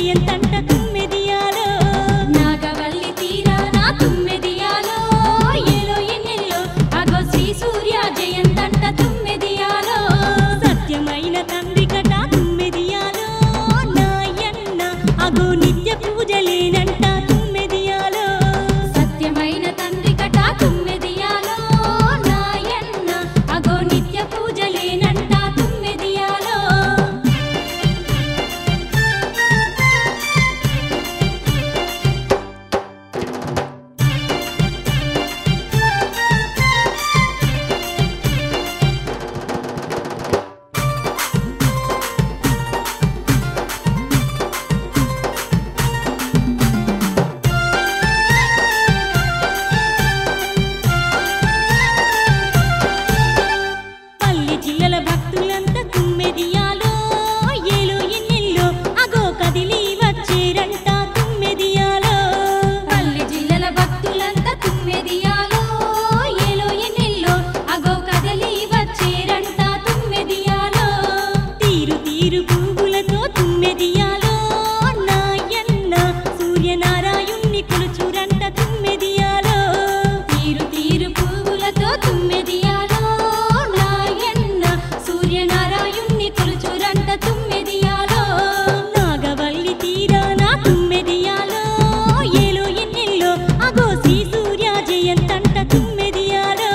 జయంతంట తుమ్మెదియాలో నాగవల్లి తీరాన తుమ్మెదియాలో ఏలో ఎన్నెల్లో అగో శ్రీ సూర్య జయంతంట తుమ్మెదియాలో సత్యమైన తండ్రి కట తుమ్మెదియాలో నాయన్న అగో నిత్య పూజలేనంట తుమ్మెదియాలో సత్యమైన తండ్రి కట తుమ్మెదియాలో నాయన్న అగో నిత్య పూజలేనంట తుమ్మెదియాలో పల్లి జిల్లల భక్తులంతా తుమ్మెదియాలో ఏలో ఎన్నెల్లో అగో కదిలి వచ్చేరంట తుమ్మెదియాలో పల్లి జిల్లల భక్తులంతా తుమ్మెదియాలో ఏలో ఎన్నెల్లో అగో కదలి వచ్చేరంట తుమ్మెదియాలో తీరు తీరు పువ్వులతో తుమ్మెదియాలో నాయన్న సూర్యనారాయుణ్ణి కొలుచురంట తుమ్మెదియాలో తీరు తీరు పువ్వులతో తుమ్మెదియాలో నాయన్న సూర్యనారాయుణ్ణి కొలుచురంట తుమ్మెదియాలో నాగవల్లి తీరాన తుమ్మెదియాలో ఏలో ఎన్నెల్లో అగో శ్రీ సూర్య జయంతంట తుమ్మెదియాలో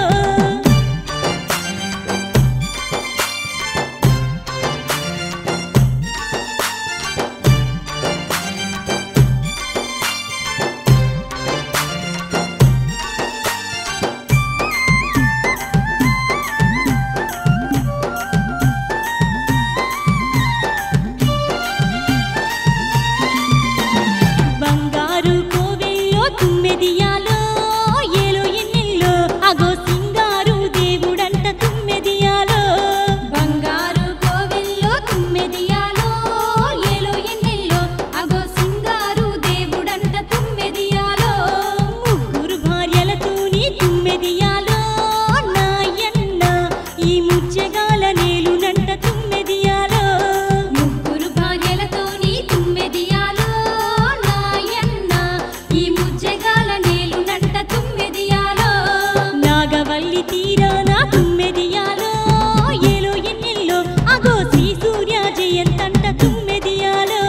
బంగారు కోవెల్లో తుమ్మెదియాలో ఏలో ఎన్నెల్లో అగో సింగారు దేవుడంట తుమ్మెదియాలో బంగారు కోవెల్లో తుమ్మెదియాలో ఏలో ఎన్నెల్లో అగో సింగారు దేవుడంట తుమ్మెదియాలో ముగ్గురు భార్యలతోని తుమ్మెదియాలో నాయన్న ఈ ముచ్చగాల నేలునంట తుమ్మెదియాలో ముగ్గురు భార్యలతోని తుమ్మెదియాలో నాయన్న ఈ ముజ్జగాల నేలునంట తుమ్మెదియాలో నాగవల్లి తీరాన తుమ్మెదియాలో ఏలో ఎన్నెల్లో అగో శ్రీ సూర్య జయంతంట తుమ్మెదియాలో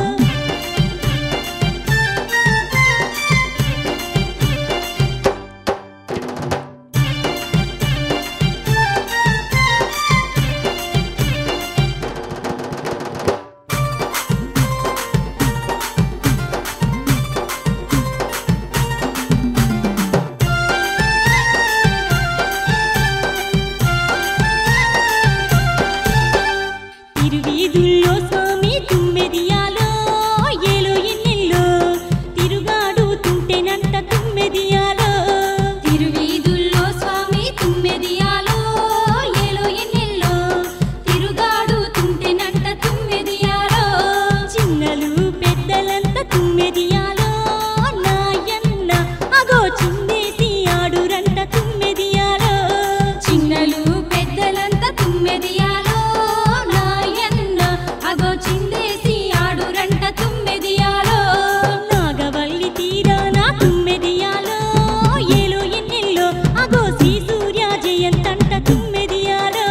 తిరువీధుల్లో స్వామి తుమ్మెదియాలో ఏలో ఎన్నెల్లో తిరుగాడుతుంటేనంట తుమ్మెదియాలో తిరువీధుల్లో స్వామి తుమ్మెదియాలో ఏలో ఎన్నెల్లో తిరుగాడుతుంటేనంట తుమ్మెదియాలో చిన్నలు పెద్దలంతా తుమ్మెదియాలో నాయన్న అగో చిందేసి ఆడురంట తుమ్మెదియాలో చిన్నలు పెద్దలంతా తుమ్మెదియాలో నాయన్న అగో చిందేసి ఆడురంట తుమ్మెదియాలో నాగవల్లి తీరాన తుమ్మెదియాలో ఏలో ఎన్నెల్లో అగో శ్రీ సూర్య జయంతంట తుమ్మెదియాలో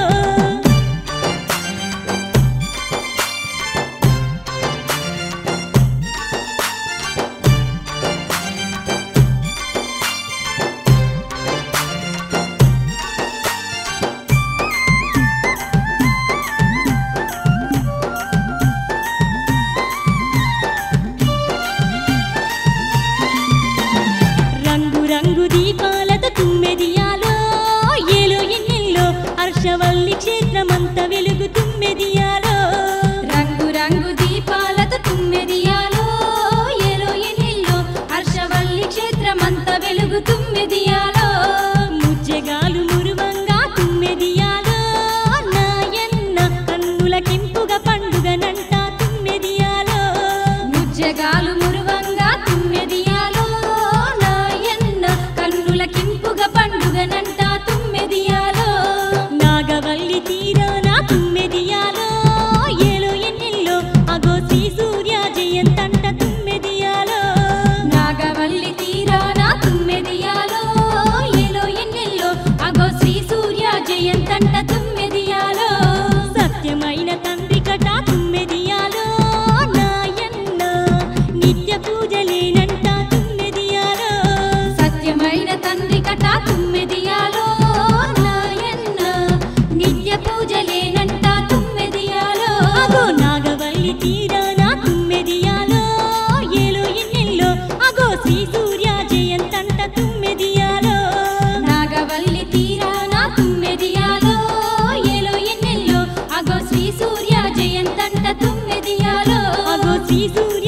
శ్రీ సూర్య